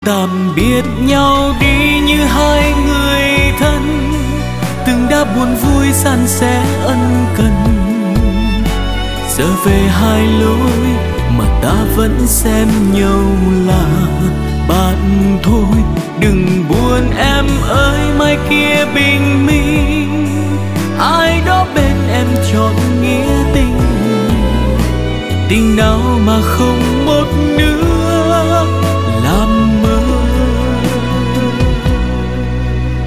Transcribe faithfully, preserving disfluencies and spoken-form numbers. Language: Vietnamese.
tạm biệt nhau đi như hai người thân, từng đã buồn vui san sẻ ân cần. Giờ về hai lối mà ta vẫn xem nhau là bạn thôi. Đừng buồn em ơi, mai kia bình minh ai đó bên em chọn nghĩa tình. Tình nào mà không một nước